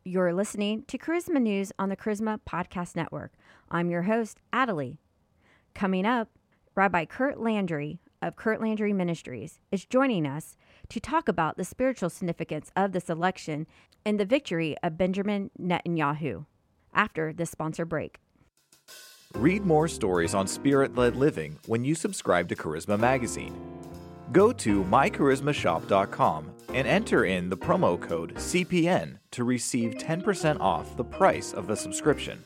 You're listening to Charisma News on the Charisma Podcast Network. I'm your host, Adelie. Coming up, Rabbi Kurt Landry of Kurt Landry Ministries is joining us to talk about the spiritual significance of this election and the victory of Benjamin Netanyahu after this sponsor break. Read more stories on spirit-led living when you subscribe to Charisma Magazine. Go to mycharismashop.com and enter in the promo code CPN to receive 10% off the price of the subscription.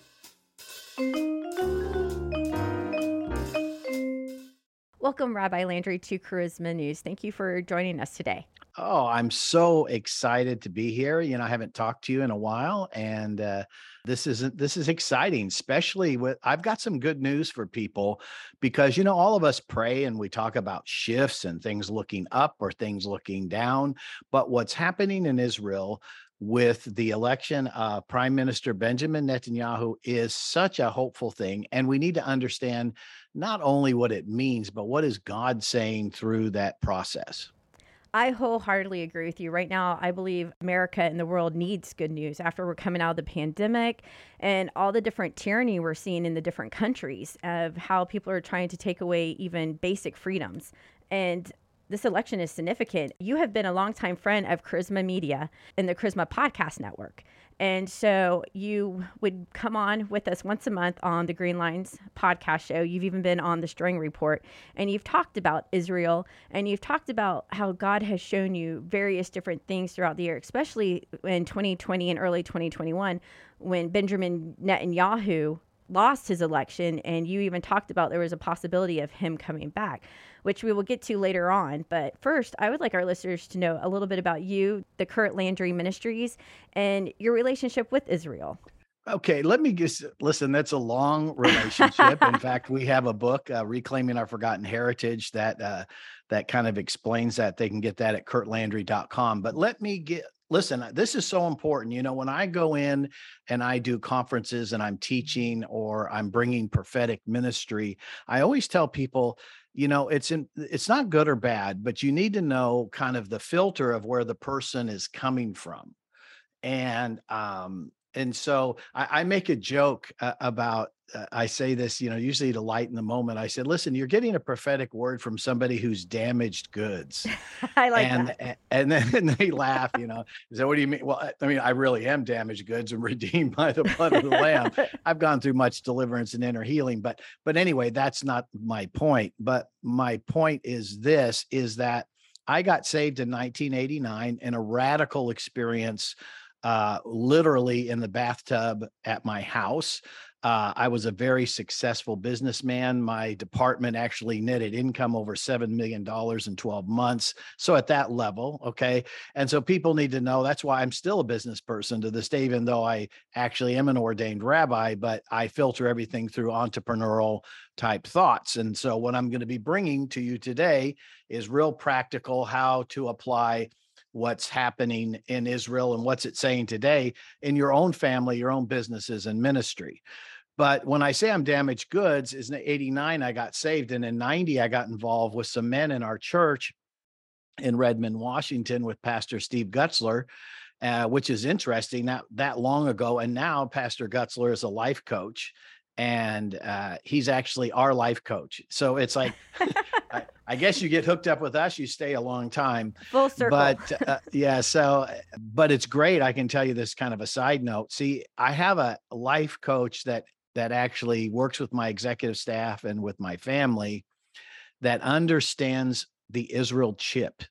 Welcome, Rabbi Landry, to Charisma News. Thank you for joining us today. Oh, I'm so excited to be here. I haven't talked to you in a while, and this is exciting, especially I've got some good news for people because, all of us pray and we talk about shifts and things looking up or things looking down. But what's happening in Israel with the election of Prime Minister Benjamin Netanyahu is such a hopeful thing. And we need to understand not only what it means, but what is God saying through that process. I wholeheartedly agree with you. Right now, I believe America and the world needs good news after we're coming out of the pandemic and all the different tyranny we're seeing in the different countries of how people are trying to take away even basic freedoms. And this election is significant. You have been a longtime friend of Charisma Media and the Charisma Podcast Network. And so you would come on with us once a month on the Green Lines podcast show. You've even been on the String Report, and you've talked about Israel, and you've talked about how God has shown you various different things throughout the year, especially in 2020 and early 2021, when Benjamin Netanyahu lost his election, and you even talked about there was a possibility of him coming back, which we will get to later on. But first, I would like our listeners to know a little bit about you, the Kurt Landry Ministries, and your relationship with Israel. Okay, let me just listen. That's a long relationship. In fact, we have a book, Reclaiming Our Forgotten Heritage, that kind of explains that. They can get that at kurtlandry.com. But listen, this is so important. When I go in and I do conferences and I'm teaching or I'm bringing prophetic ministry, I always tell people, it's not good or bad, but you need to know kind of the filter of where the person is coming from. And so I make a joke about, I say this, usually to lighten the moment. I said, listen, you're getting a prophetic word from somebody who's damaged goods. I like that. And then they laugh, So what do you mean? Well, I mean, I really am damaged goods and redeemed by the blood of the Lamb. I've gone through much deliverance and inner healing, but anyway, that's not my point. But my point is that I got saved in 1989 in a radical experience, literally in the bathtub at my house. I was a very successful businessman. My department actually netted income over $7 million in 12 months. So at that level, okay. And so people need to know that's why I'm still a business person to this day, even though I actually am an ordained rabbi, but I filter everything through entrepreneurial type thoughts. And so what I'm going to be bringing to you today is real practical how to apply what's happening in Israel and what's it saying today in your own family, your own businesses and ministry. But when I say I'm damaged goods, in 89, I got saved. And in 90, I got involved with some men in our church in Redmond, Washington with Pastor Steve Gutzler, which is interesting that long ago. And now Pastor Gutzler is a life coach. And he's actually our life coach. So it's like, I guess you get hooked up with us, you stay a long time. Full circle. But but it's great. I can tell you this kind of a side note. See, I have a life coach that actually works with my executive staff and with my family that understands the Israel chip,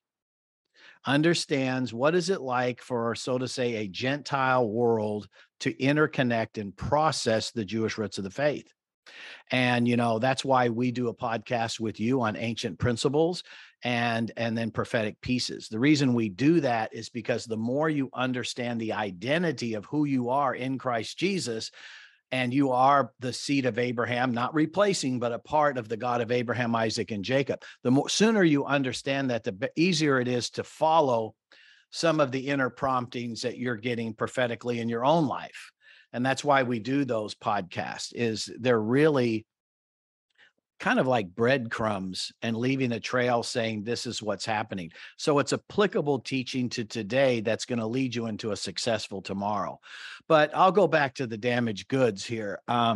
understands what is it like for, so to say, a Gentile world to interconnect and process the Jewish roots of the faith. And, that's why we do a podcast with you on ancient principles and then prophetic pieces. The reason we do that is because the more you understand the identity of who you are in Christ Jesus, and you are the seed of Abraham, not replacing, but a part of the God of Abraham, Isaac, and Jacob. The sooner you understand that, the easier it is to follow some of the inner promptings that you're getting prophetically in your own life. And that's why we do those podcasts, is they're really kind of like breadcrumbs and leaving a trail saying this is what's happening. So it's applicable teaching to today that's going to lead you into a successful tomorrow. But I'll go back to the damaged goods here.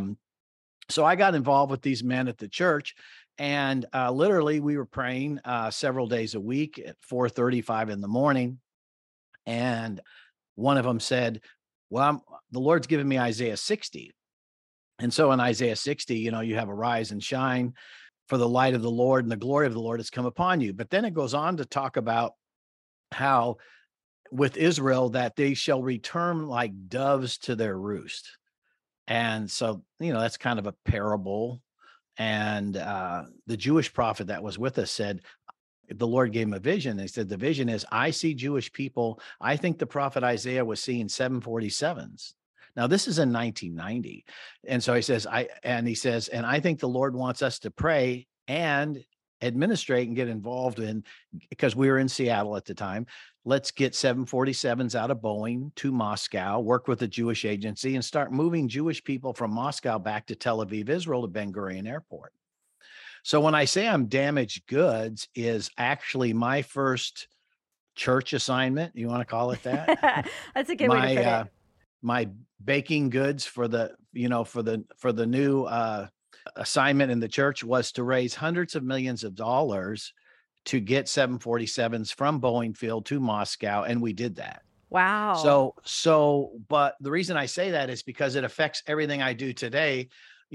So I got involved with these men at the church, and literally we were praying several days a week at 4:35 in the morning. And one of them said, well, the Lord's given me Isaiah 60. And so in Isaiah 60, you have arise and shine, for the light of the Lord and the glory of the Lord has come upon you. But then it goes on to talk about how with Israel that they shall return like doves to their roost. And so, that's kind of a parable. And the Jewish prophet that was with us said, the Lord gave him a vision. He said, the vision is, I see Jewish people. I think the prophet Isaiah was seeing 747s. Now, this is in 1990. And so he says, and I think the Lord wants us to pray and administrate and get involved in, because we were in Seattle at the time. Let's get 747s out of Boeing to Moscow, work with a Jewish agency, and start moving Jewish people from Moscow back to Tel Aviv, Israel, to Ben Gurion Airport. So when I say I'm damaged goods, is actually my first church assignment. You want to call it that? That's a good way to put it. My baking goods for the new assignment in the church was to raise hundreds of millions of dollars to get 747s from Boeing Field to Moscow, and we did that. Wow. But the reason I say that is because it affects everything I do today,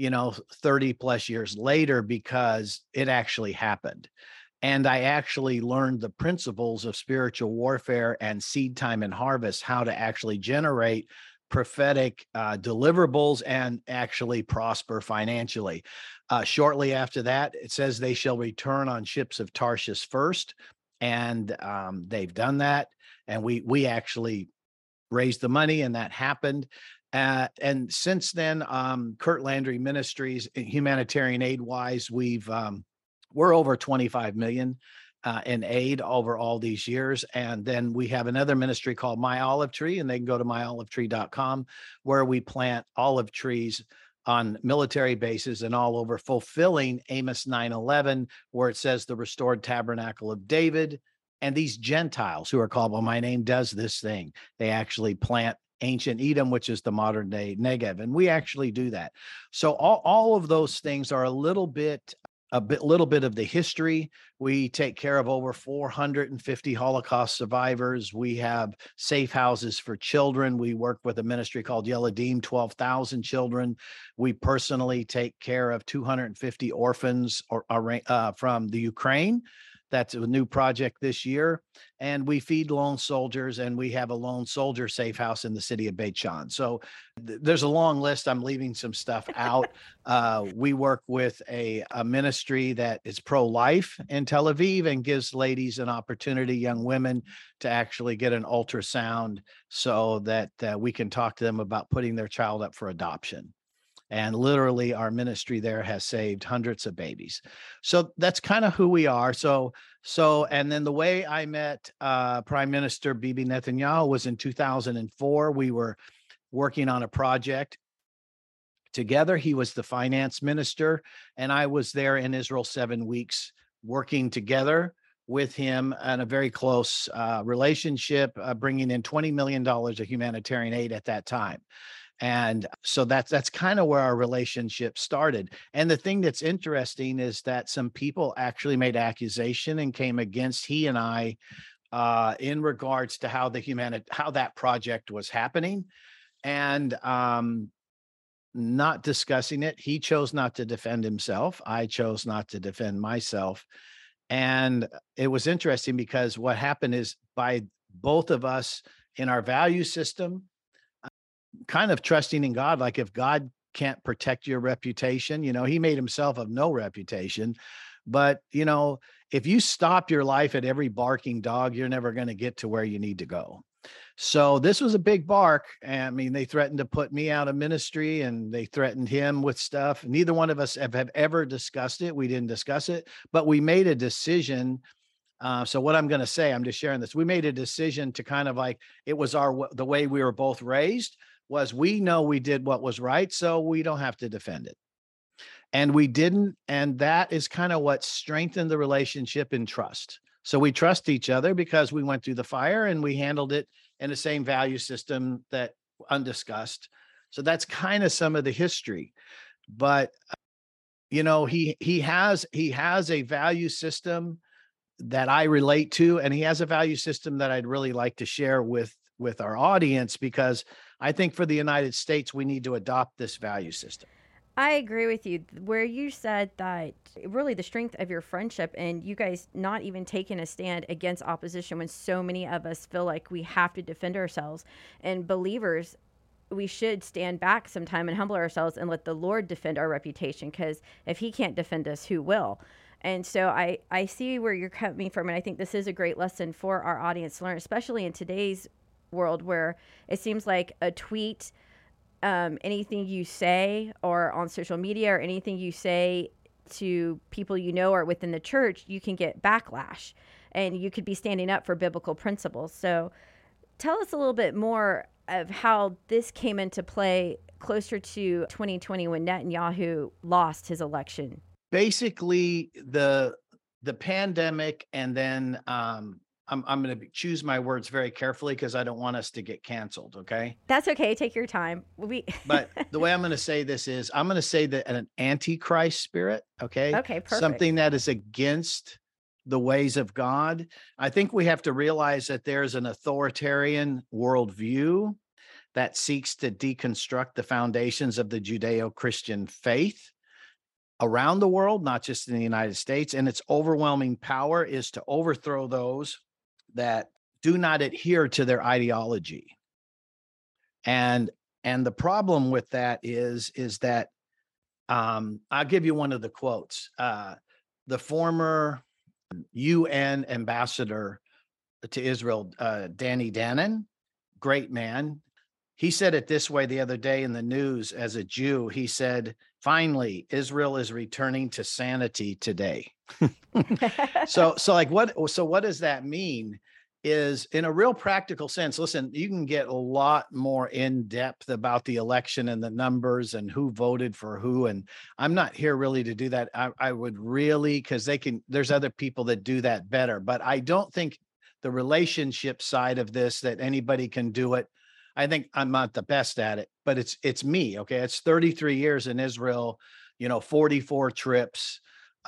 30 plus years later, because it actually happened. And I actually learned the principles of spiritual warfare and seed time and harvest, how to actually generate prophetic deliverables and actually prosper financially. Shortly after that, it says they shall return on ships of Tarshish first. And they've done that. And we actually raised the money, and that happened. And since then, Kurt Landry Ministries, humanitarian aid wise, we're over 25 million in aid over all these years. And then we have another ministry called My Olive Tree, and they can go to myolivetree.com, where we plant olive trees on military bases and all over, fulfilling Amos 9:11, where it says the restored tabernacle of David. And these Gentiles who are called by my name does this thing. They actually plant ancient Edom, which is the modern day Negev. And we actually do that. So all of those things are a little bit of the history. We take care of over 450 Holocaust survivors. We have safe houses for children. We work with a ministry called Yeladim, 12,000 children. We personally take care of 250 orphans from the Ukraine. That's a new project this year. And we feed lone soldiers, and we have a lone soldier safe house in the city of Beit Shan. So there's a long list. I'm leaving some stuff out. We work with a ministry that is pro-life in Tel Aviv and gives ladies an opportunity, young women, to actually get an ultrasound so that we can talk to them about putting their child up for adoption. And literally our ministry there has saved hundreds of babies. So that's kind of who we are. So, and then the way I met Prime Minister Bibi Netanyahu was in 2004. We were working on a project together. He was the finance minister, and I was there in Israel 7 weeks working together with him in a very close relationship, bringing in $20 million of humanitarian aid at that time. And so that's kind of where our relationship started. And the thing that's interesting is that some people actually made accusation and came against he and I in regards to how that project was happening, and not discussing it. He chose not to defend himself. I chose not to defend myself. And it was interesting because what happened is, by both of us in our value system, kind of trusting in God, like if God can't protect your reputation, he made himself of no reputation. But, if you stop your life at every barking dog, you're never going to get to where you need to go. So this was a big bark. I mean, they threatened to put me out of ministry, and they threatened him with stuff. Neither one of us have ever discussed it. We didn't discuss it, but we made a decision. So what I'm going to say, I'm just sharing this. We made a decision to kind of like, it was the way we were both raised, was we know we did what was right, so we don't have to defend it. And we didn't. And that is kind of what strengthened the relationship in trust. So we trust each other because we went through the fire and we handled it in the same value system that undiscussed. So that's kind of some of the history. But he has a value system that I relate to, and he has a value system that I'd really like to share with our audience, because I think for the United States we need to adopt this value system. I agree with you. Where you said that really the strength of your friendship and you guys not even taking a stand against opposition when so many of us feel like we have to defend ourselves. And believers, we should stand back sometime and humble ourselves and let the Lord defend our reputation, because if he can't defend us, who will? And so I see where you're coming from. And I think this is a great lesson for our audience to learn, especially in today's world where it seems like a tweet, anything you say or on social media or anything you say to people or within the church, you can get backlash and you could be standing up for biblical principles. So tell us a little bit more of how this came into play closer to 2020 when Netanyahu lost his election. Basically, the pandemic, and then I'm going to choose my words very carefully because I don't want us to get canceled. Okay. That's okay. Take your time. But the way I'm going to say this is I'm going to say that an antichrist spirit. Okay. Okay. Perfect. Something that is against the ways of God. I think we have to realize that there's an authoritarian worldview that seeks to deconstruct the foundations of the Judeo-Christian faith around the world, not just in the United States. And its overwhelming power is to overthrow those that do not adhere to their ideology. And the problem with that is that I'll give you one of the quotes. The former UN ambassador to Israel, Danny Danon, great man. He said it this way the other day in the news as a Jew. He said, "Finally, Israel is returning to sanity today." So what does that mean? Is in a real practical sense, listen, you can get a lot more in depth about the election and the numbers and who voted for who. And I'm not here really to do that. I would really, because there's other people that do that better, but I don't think the relationship side of this that anybody can do it. I think I'm not the best at it, but it's me. Okay. It's 33 years in Israel, 44 trips,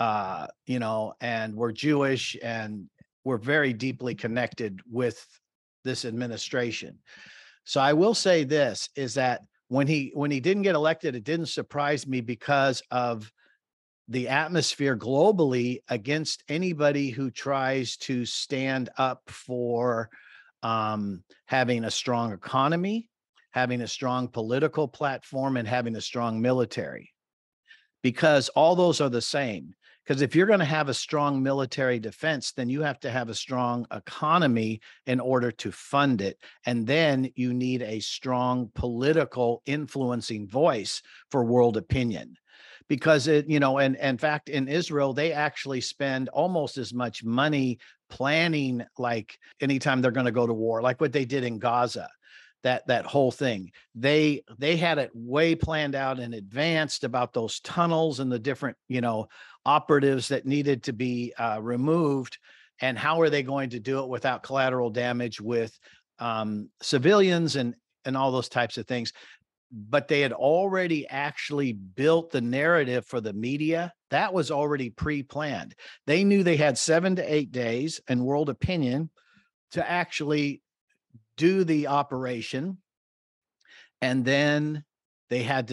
and we're Jewish and we're very deeply connected with this administration. So I will say this is that when he didn't get elected, it didn't surprise me because of the atmosphere globally against anybody who tries to stand up for having a strong economy, having a strong political platform, and having a strong military, because all those are the same. Because if you're going to have a strong military defense, then you have to have a strong economy in order to fund it. And then you need a strong political influencing voice for world opinion. Because and in fact, in Israel, they actually spend almost as much money planning, like anytime they're going to go to war, like what they did in Gaza. That whole thing, they had it way planned out in advance about those tunnels and the different operatives that needed to be removed, and how are they going to do it without collateral damage with civilians and all those types of things. But they had already actually built the narrative for the media. That was already pre-planned. They knew they had 7 to 8 days in world opinion to actually do the operation. And then they have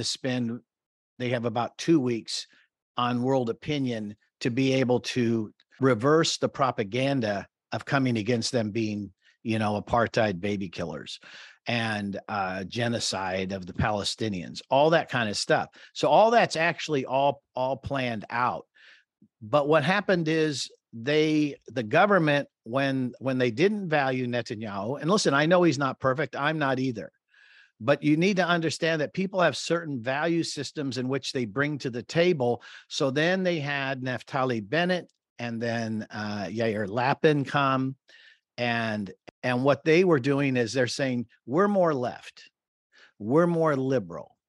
about 2 weeks on world opinion to be able to reverse the propaganda of coming against them being, apartheid baby killers and genocide of the Palestinians, all that kind of stuff. So all that's actually all planned out. But what happened is the government, when they didn't value Netanyahu, and listen, I know he's not perfect. I'm not either. But you need to understand that people have certain value systems in which they bring to the table. So then they had Naftali Bennett and then Yair Lapin come. And what they were doing is they're saying, we're more left, we're more liberal.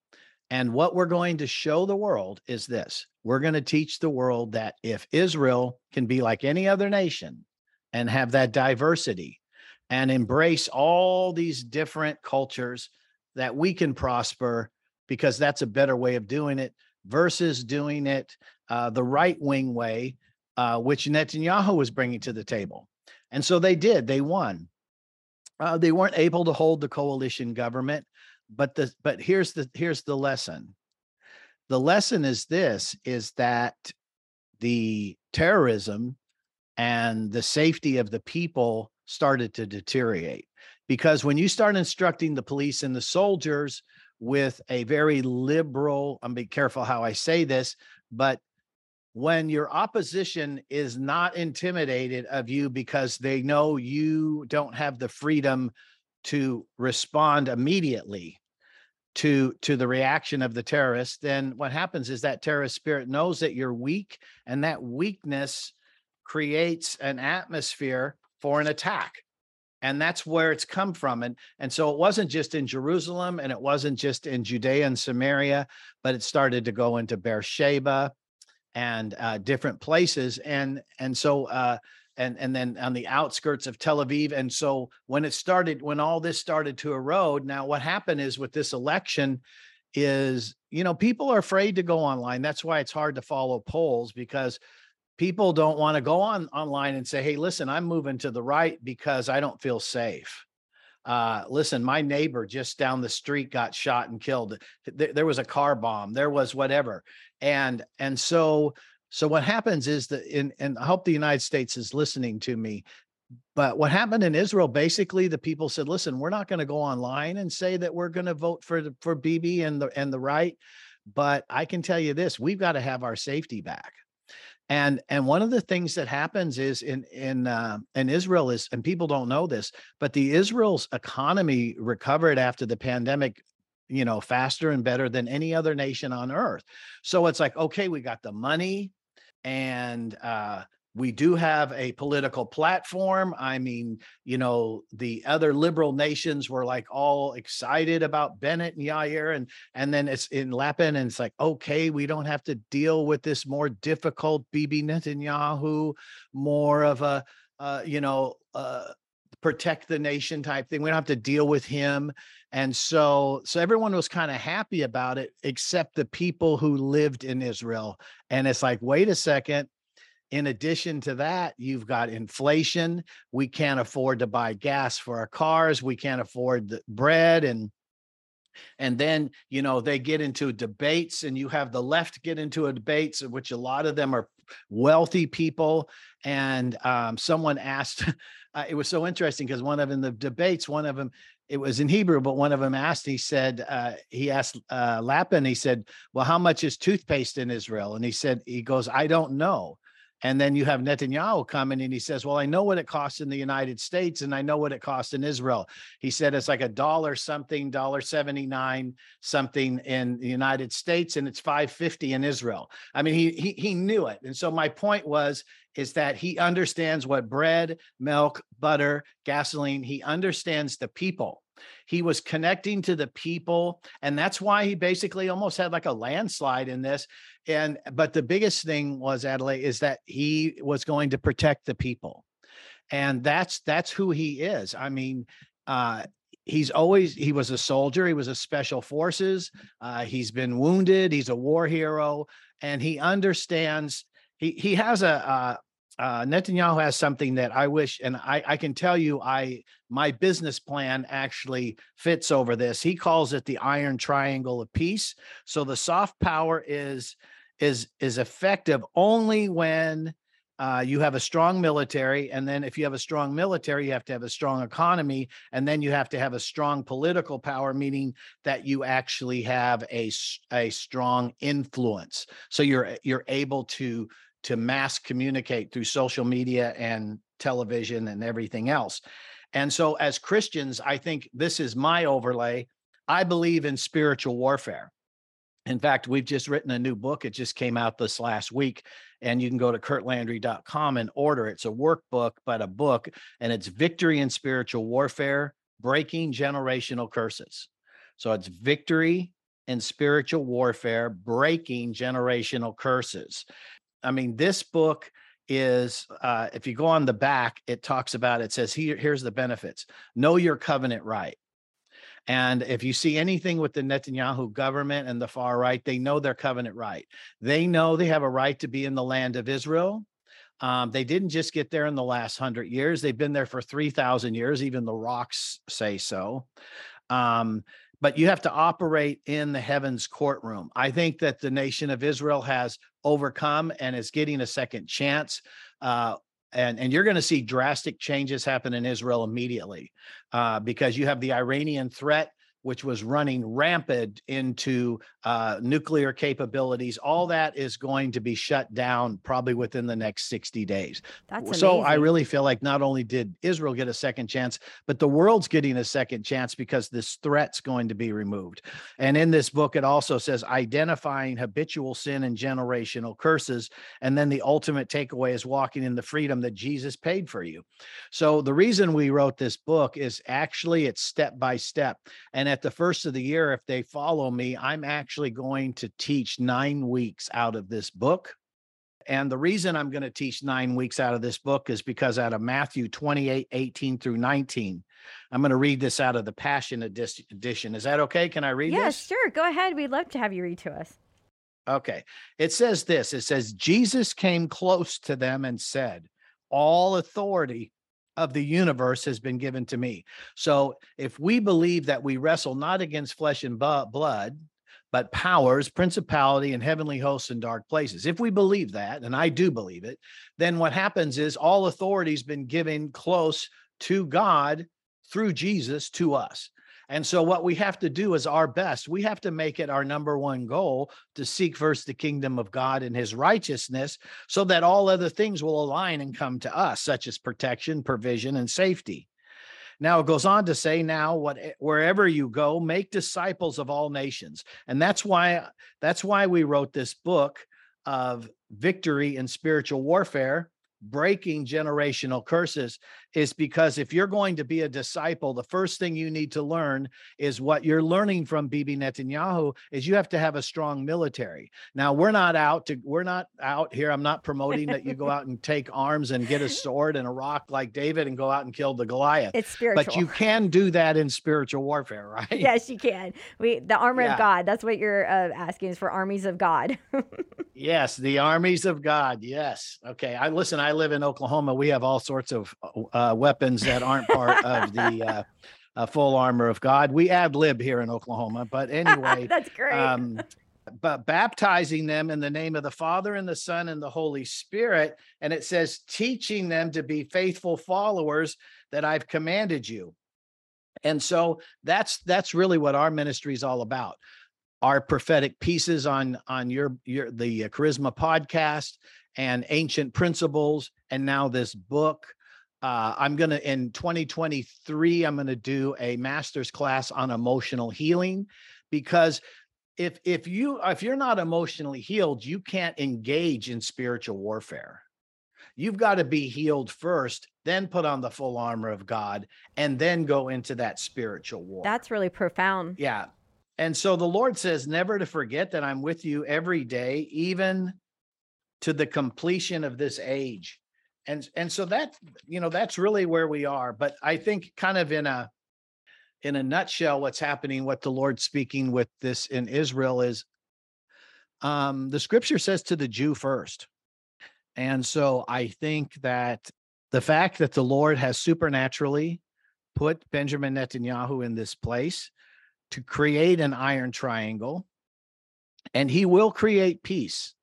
And what we're going to show the world is this. We're going to teach the world that if Israel can be like any other nation and have that diversity and embrace all these different cultures, that we can prosper, because that's a better way of doing it versus doing it the right wing way, which Netanyahu was bringing to the table. And so they did. They won. They weren't able to hold the coalition government, but here's the lesson. The lesson is this: is that the terrorism and the safety of the people started to deteriorate, because when you start instructing the police and the soldiers with a very liberal, I'm being careful how I say this, but when your opposition is not intimidated of you because they know you don't have the freedom to respond immediately to the reaction of the terrorists, then what happens is that terrorist spirit knows that you're weak, and that weakness creates an atmosphere for an attack. And that's where it's come from. And so it wasn't just in Jerusalem, and it wasn't just in Judea and Samaria, but it started to go into Beersheba and different places. And then on the outskirts of Tel Aviv. And so when all this started to erode, now what happened is with this election is, people are afraid to go online. That's why it's hard to follow polls, because people don't want to go online and say, hey, listen, I'm moving to the right because I don't feel safe. Listen, my neighbor just down the street got shot and killed. There was a car bomb. There was whatever. And so what happens is that and I hope the United States is listening to me, but what happened in Israel, basically the people said, listen, we're not going to go online and say that we're going to vote for Bibi and the right. But I can tell you this, we've got to have our safety back. And one of the things that happens is in Israel is, and people don't know this, but the Israel's economy recovered after the pandemic, faster and better than any other nation on earth. So it's like, okay, we got the money, and we do have a political platform. I mean, the other liberal nations were like all excited about Bennett and Yair, and then it's in Lapin, and it's like, okay, we don't have to deal with this more difficult Bibi Netanyahu, more of a, protect the nation type thing. We don't have to deal with him. And so everyone was kind of happy about it, except the people who lived in Israel. And it's like, wait a second. In addition to that, you've got inflation. We can't afford to buy gas for our cars. We can't afford the bread. And then, they get into debates, and you have the left get into a debates, which a lot of them are wealthy people. And someone asked, it was so interesting because in the debates, one of them, it was in Hebrew, but one of them asked, he asked Lapin, he said, well, how much is toothpaste in Israel? And he goes, I don't know. And then you have Netanyahu coming, and he says, well, I know what it costs in the United States, and I know what it costs in Israel. He said it's like $1 something, $1.79 something in the United States, and it's $5.50 in Israel. I mean, he knew it. And so my point is that he understands what bread, milk, butter, gasoline, he understands the people. He was connecting to the people, and that's why he basically almost had like a landslide in this. But the biggest thing was, Adelaide, is that he was going to protect the people. And that's who he is. I mean, he was a soldier. He was a special forces. He's been wounded. He's a war hero, and he understands. He has Netanyahu has something that I wish, and I can tell you, my business plan actually fits over this. He calls it the iron triangle of peace. So the soft power is effective only when you have a strong military. And then if you have a strong military, you have to have a strong economy. And then you have to have a strong political power, meaning that you actually have a strong influence. So you're able to mass communicate through social media and television and everything else. And so as Christians, I think this is my overlay. I believe in spiritual warfare. In fact, we've just written a new book. It just came out this last week, and you can go to kurtlandry.com and order it. It's a workbook, but a book, and it's Victory in Spiritual Warfare, Breaking Generational Curses. So it's Victory in Spiritual Warfare, Breaking Generational Curses. I mean, this book is, if you go on the back, it talks about, it says, here's the benefits. Know your covenant right. And if you see anything with the Netanyahu government and the far right, they know their covenant right. They know they have a right to be in the land of Israel. They didn't just get there in the last 100 years. They've been there for 3,000 years. Even the rocks say so. But you have to operate in the heavens courtroom. I think that the nation of Israel has overcome and is getting a second chance. And you're going to see drastic changes happen in Israel immediately, because you have the Iranian threat, which was running rampant into nuclear capabilities. All that is going to be shut down probably within the next 60 days. That's so amazing. I really feel like not only did Israel get a second chance, but the world's getting a second chance because this threat's going to be removed. And in this book, it also says identifying habitual sin and generational curses. And then the ultimate takeaway is walking in the freedom that Jesus paid for you. So the reason we wrote this book is actually it's step by step. And at the first of the year, if they follow me, I'm actually going to teach 9 weeks out of this book. And the reason I'm going to teach 9 weeks out of this book is because out of Matthew 28:18 through 19, I'm going to read this out of the Passion Edition. Is that okay? Can I read this? Yes, sure. Go ahead. We'd love to have you read to us. Okay. It says this. It says, Jesus came close to them and said, all authority of the universe has been given to me. So if we believe that we wrestle not against flesh and blood, but powers, principality, and heavenly hosts in dark places, if we believe that, and I do believe it, then what happens is all authority has been given close to God through Jesus to us. And so what we have to do is our best. We have to make it our number one goal to seek first the kingdom of God and his righteousness so that all other things will align and come to us, such as protection, provision, and safety. Now it goes on to say, wherever you go, make disciples of all nations. And that's why we wrote this book of Victory in Spiritual Warfare, Breaking Generational Curses, is because if you're going to be a disciple, the first thing you need to learn is what you're learning from Bibi Netanyahu is you have to have a strong military. Now we're not out here. I'm not promoting that you go out and take arms and get a sword and a rock like David and go out and kill the Goliath. It's spiritual. But you can do that in spiritual warfare, right? Yes, you can. The armor of God. That's what you're asking is for armies of God. Yes, the armies of God. Yes. Okay. I live in Oklahoma. We have all sorts of weapons that aren't part of the full armor of God. We ad lib here in Oklahoma, but anyway, that's great. But baptizing them in the name of the Father and the Son and the Holy Spirit. And it says, teaching them to be faithful followers that I've commanded you. And so that's really what our ministry is all about. Our prophetic pieces on the Charisma podcast and Ancient Principles, and now this book. In 2023, I'm going to do a master's class on emotional healing, because if you're not emotionally healed, you can't engage in spiritual warfare. You've got to be healed first, then put on the full armor of God, and then go into that spiritual war. That's really profound. Yeah. And so the Lord says, never to forget that I'm with you every day, even to the completion of this age. And so that's really where we are. But I think kind of in a nutshell, what's happening, what the Lord's speaking with this in Israel is, the scripture says to the Jew first. And so I think that the fact that the Lord has supernaturally put Benjamin Netanyahu in this place to create an iron triangle, and he will create peace.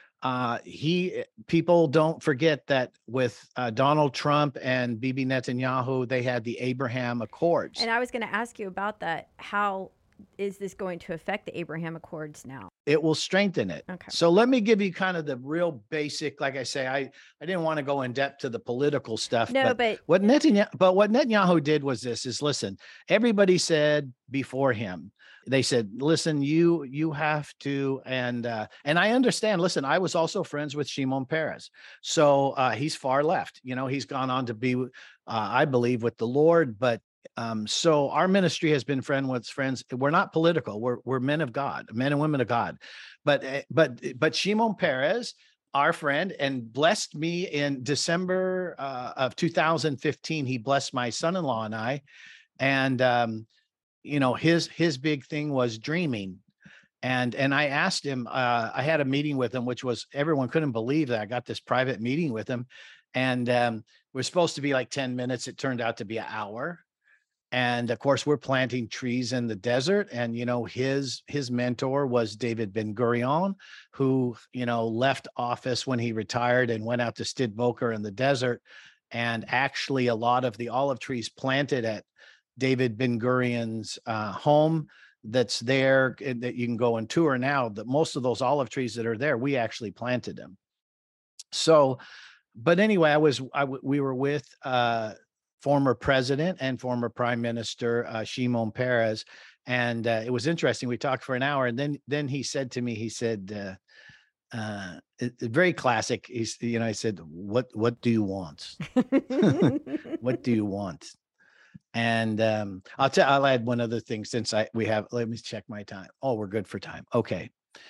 People don't forget that with Donald Trump and Bibi Netanyahu, they had the Abraham Accords. And I was going to ask you about that. How is this going to affect the Abraham Accords now? It will strengthen it. Okay. So let me give you kind of the real basic, like I say, I didn't want to go in depth to the political stuff. No, but what Netanyahu did was listen, everybody said before him, they said, listen, you have to, and I understand, listen, I was also friends with Shimon Peres. So he's far left, he's gone on to be, I believe, with the Lord, but So our ministry has been friend with friends. We're not political. We're men of God, men and women of God. But Shimon Peres, our friend, and blessed me in December of 2015. He blessed my son-in-law and I, and his big thing was dreaming. And I asked him, I had a meeting with him, which was, everyone couldn't believe that I got this private meeting with him. And we're supposed to be like 10 minutes. It turned out to be an hour. And of course, we're planting trees in the desert. And, his mentor was David Ben-Gurion, who, left office when he retired and went out to Stidvoker in the desert. And actually, a lot of the olive trees planted at David Ben-Gurion's home that's there, that you can go and tour now, that most of those olive trees that are there, we actually planted them. So, but anyway, we were with former president and former prime minister Shimon Peres, and it was interesting. We talked for an hour, and then he said to me, he said, very classic. He said, "What do you want? What do you want?" And I'll add one other thing, since let me check my time. Oh, we're good for time. Okay.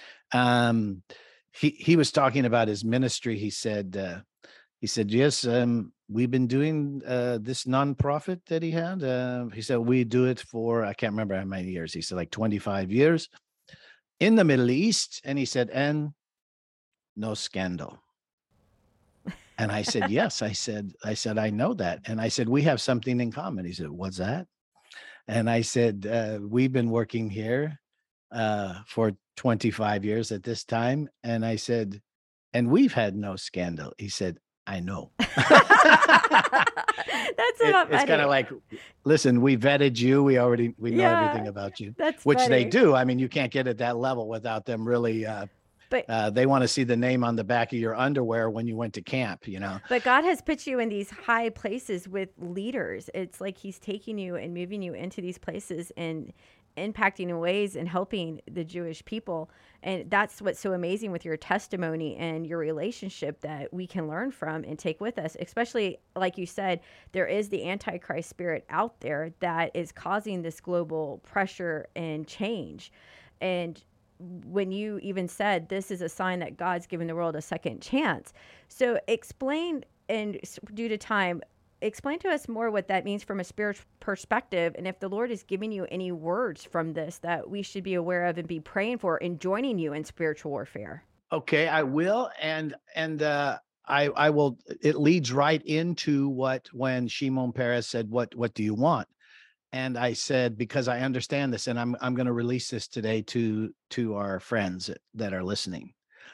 He was talking about his ministry. He said, yes, we've been doing this nonprofit that he had. He said, we do it for, I can't remember how many years. He said like 25 years in the Middle East. And he said, and no scandal. And I said, yes. I said, I know that. And I said, we have something in common. He said, what's that? And I said, we've been working here for 25 years at this time. And I said, and we've had no scandal. He said, I know. That's not It's kind of like, listen, we vetted you. We know everything about you. That's which funny. They do. I mean, you can't get at that level without them really. But they want to see the name on the back of your underwear when you went to camp, But God has put you in these high places with leaders. It's like he's taking you and moving you into these places and impacting in ways and helping the Jewish people. And that's what's so amazing with your testimony and your relationship that we can learn from and take with us. Especially, like you said, there is the Antichrist spirit out there that is causing this global pressure and change. And when you even said this is a sign that God's given the world a second chance. So explain, and due to time, explain to us more what that means from a spiritual perspective, and if the Lord is giving you any words from this that we should be aware of and be praying for and joining you in spiritual warfare. Okay, I will. And I will, it leads right into when Shimon Peres said, what do you want? And I said, because I understand this, and I'm going to release this today to our friends that are listening.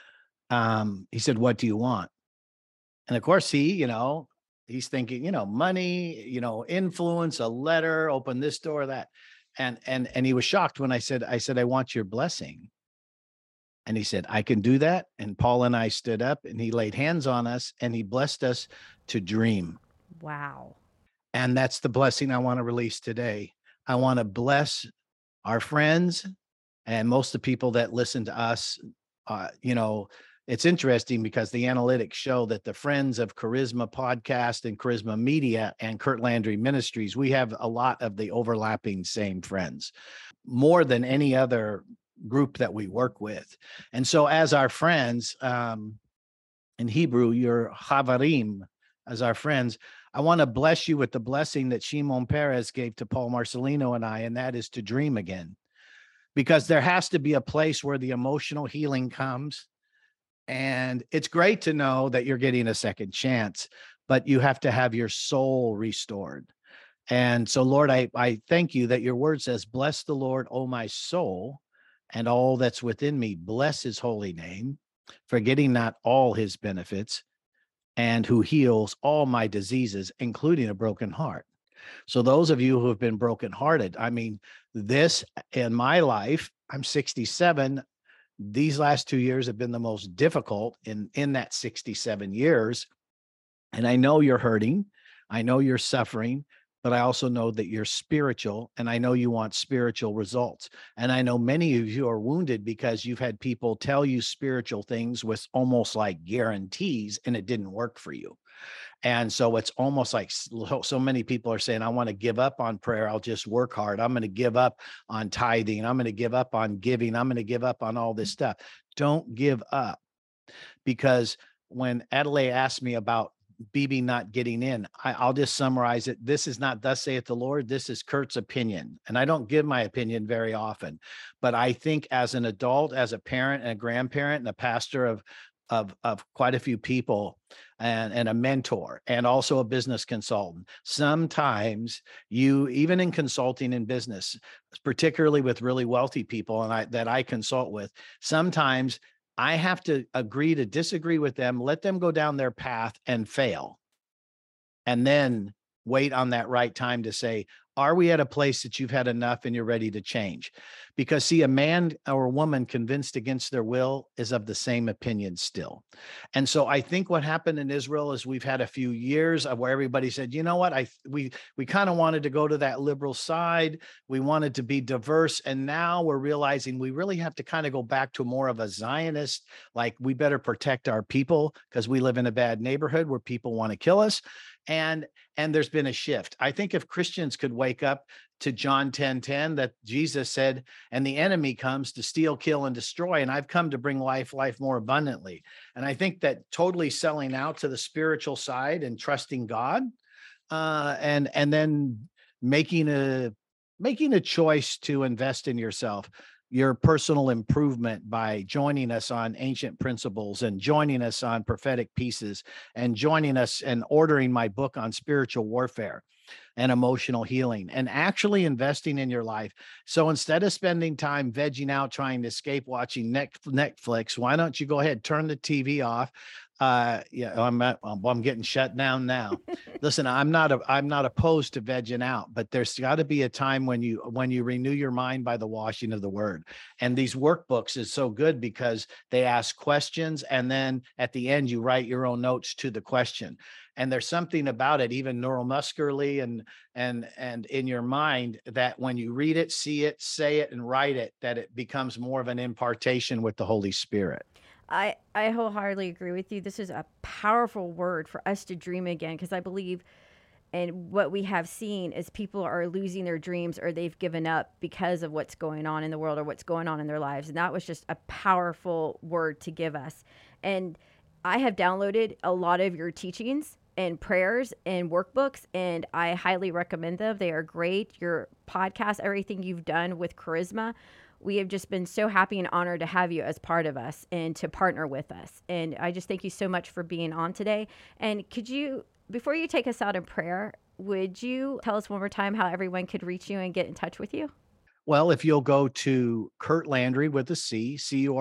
He said, what do you want? And of course, he's thinking, money, influence, a letter, open this door, that. And he was shocked when I said, I want your blessing. And he said, I can do that. And Paul and I stood up, and he laid hands on us, and he blessed us to dream. Wow. And that's the blessing I want to release today. I want to bless our friends and most of the people that listen to us. It's interesting because the analytics show that the friends of Charisma Podcast and Charisma Media and Kurt Landry Ministries, we have a lot of the overlapping same friends, more than any other group that we work with. And so as our friends, in Hebrew, you're Havarim, as our friends, I want to bless you with the blessing that Shimon Peres gave to Paul Marcelino and I, and that is to dream again. Because there has to be a place where the emotional healing comes. And it's great to know that you're getting a second chance, but you have to have your soul restored. And so, Lord, I thank you that your word says, bless the Lord, O my soul, and all that's within me. Bless his holy name, forgetting not all his benefits, and who heals all my diseases, including a broken heart. So those of you who have been brokenhearted, I mean, this in my life, I'm 67. These last 2 years have been the most difficult in that 67 years. And I know you're hurting. I know you're suffering, but I also know that you're spiritual, and I know you want spiritual results. And I know many of you are wounded because you've had people tell you spiritual things with almost like guarantees, and it didn't work for you. And so it's almost like so many people are saying, I want to give up on prayer. I'll just work hard. I'm going to give up on tithing. I'm going to give up on giving. I'm going to give up on all this stuff. Don't give up, because when Adelaide asked me about BB not getting in, I'll just summarize it. This is not thus saith the Lord. This is Kurt's opinion. And I don't give my opinion very often, but I think as an adult, as a parent and a grandparent and a pastor of quite a few people, and a mentor, and also a business consultant, sometimes you, even in consulting in business, particularly with really wealthy people that I consult with, sometimes I have to agree to disagree with them, let them go down their path and fail, and then wait on that right time to say, are we at a place that you've had enough and you're ready to change? Because see, a man or a woman convinced against their will is of the same opinion still. And so I think what happened in Israel is we've had a few years of where everybody said, you know what, we kind of wanted to go to that liberal side. We wanted to be diverse. And now we're realizing we really have to kind of go back to more of a Zionist, like we better protect our people because we live in a bad neighborhood where people want to kill us. And there's been a shift. I think if Christians could wake up to John 10:10, that Jesus said, and the enemy comes to steal, kill, and destroy, and I've come to bring life more abundantly. And I think that totally selling out to the spiritual side and trusting God, and then making a choice to invest in yourself, your personal improvement, by joining us on Ancient Principles and joining us on Prophetic Pieces and joining us and ordering my book on spiritual warfare and emotional healing, and actually investing in your life. So instead of spending time vegging out, trying to escape watching Netflix, why don't you go ahead, turn the TV off? I'm getting shut down now. Listen, I'm not opposed to vegging out, but there's got to be a time when you renew your mind by the washing of the word. And these workbooks is so good because they ask questions, and then at the end you write your own notes to the question. And there's something about it, even neuromuscularly and in your mind, that when you read it, see it, say it, and write it, that it becomes more of an impartation with the Holy Spirit. I wholeheartedly agree with you. This is a powerful word for us to dream again, because I believe, and what we have seen is people are losing their dreams, or they've given up because of what's going on in the world or what's going on in their lives. And that was just a powerful word to give us. And I have downloaded a lot of your teachings and prayers and workbooks, and I highly recommend them. They are great. Your podcast, everything you've done with Charisma, we have just been so happy and honored to have you as part of us and to partner with us. And I just thank you so much for being on today. And could you, before you take us out in prayer, would you tell us one more time how everyone could reach you and get in touch with you? Well, if you'll go to Kurt Landry with a C,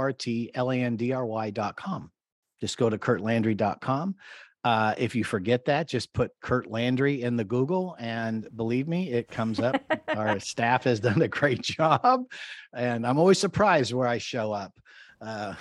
CurtLandry.com. Just go to CurtLandry.com. If you forget that, just put Kurt Landry in the Google, and believe me, it comes up. Our staff has done a great job, and I'm always surprised where I show up. Well,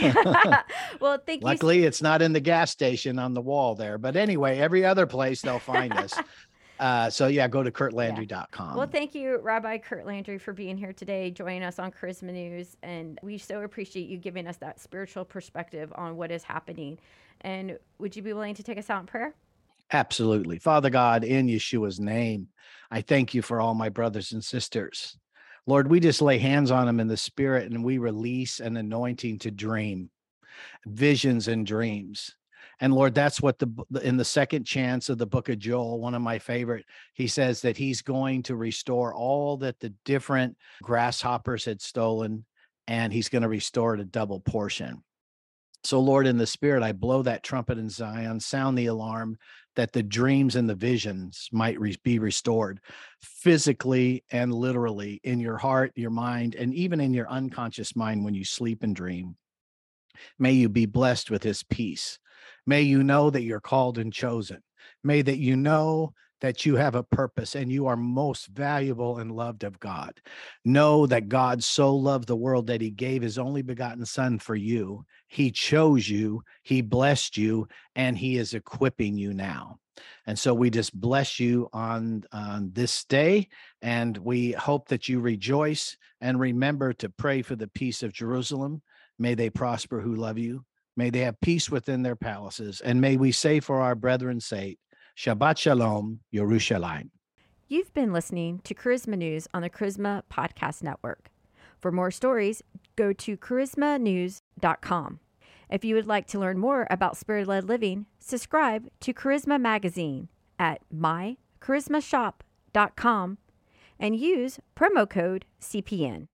thank you. Luckily, it's not in the gas station on the wall there. But anyway, every other place they'll find us. So yeah, go to CurtLandry.com. Well, thank you, Rabbi Kurt Landry, for being here today, joining us on Charisma News. And we so appreciate you giving us that spiritual perspective on what is happening. And would you be willing to take us out in prayer? Absolutely. Father God, in Yeshua's name, I thank you for all my brothers and sisters. Lord, we just lay hands on them in the spirit, and we release an anointing to dream, visions and dreams. And Lord, that's what in the second chance of the book of Joel, one of my favorite, he says that he's going to restore all that the different grasshoppers had stolen, and he's going to restore it a double portion. So Lord, in the spirit, I blow that trumpet in Zion, sound the alarm that the dreams and the visions might be restored physically and literally in your heart, your mind, and even in your unconscious mind when you sleep and dream. May you be blessed with his peace. May you know that you're called and chosen. May that you know that you have a purpose and you are most valuable and loved of God. Know that God so loved the world that he gave his only begotten son for you. He chose you, he blessed you, and he is equipping you now. And so we just bless you on this day, and we hope that you rejoice, and remember to pray for the peace of Jerusalem. May they prosper who love you. May they have peace within their palaces. And may we say for our brethren's sake, Shabbat Shalom, Yerushalayim. You've been listening to Charisma News on the Charisma Podcast Network. For more stories, go to charismanews.com. If you would like to learn more about Spirit-Led Living, subscribe to Charisma Magazine at mycharismashop.com and use promo code CPN.